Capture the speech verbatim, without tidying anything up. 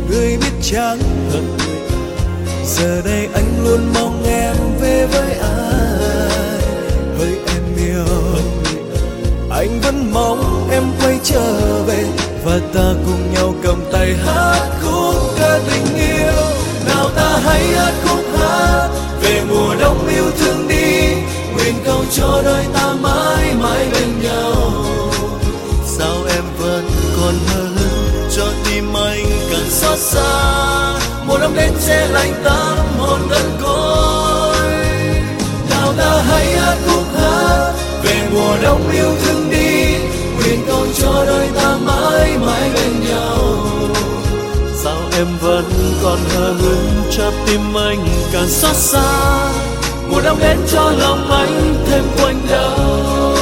người biết chẳng hận. Giờ đây anh luôn mong em về với ai. Hỡi em yêu, anh vẫn mong em quay trở về, và ta cùng nhau cầm tay hát khúc ca tình yêu. Nào ta hãy hát khúc hát về mùa đông yêu thương đi, nguyện cầu cho đôi ta mãi mãi bên nhau. Sao em vẫn còn hờ hững, cho tim anh càng xót xa. Mùa đông đến sẽ lạnh tâm hồn đơn côi. Nào ta hãy hát khúc hát về mùa đông yêu thương đi, nguyện cầu cho đôi ta mãi mãi bên nhau. Sao em vẫn còn hờ hững, cho tim anh càng xót xa. Mùa đông đến cho lòng anh thêm quạnh đau.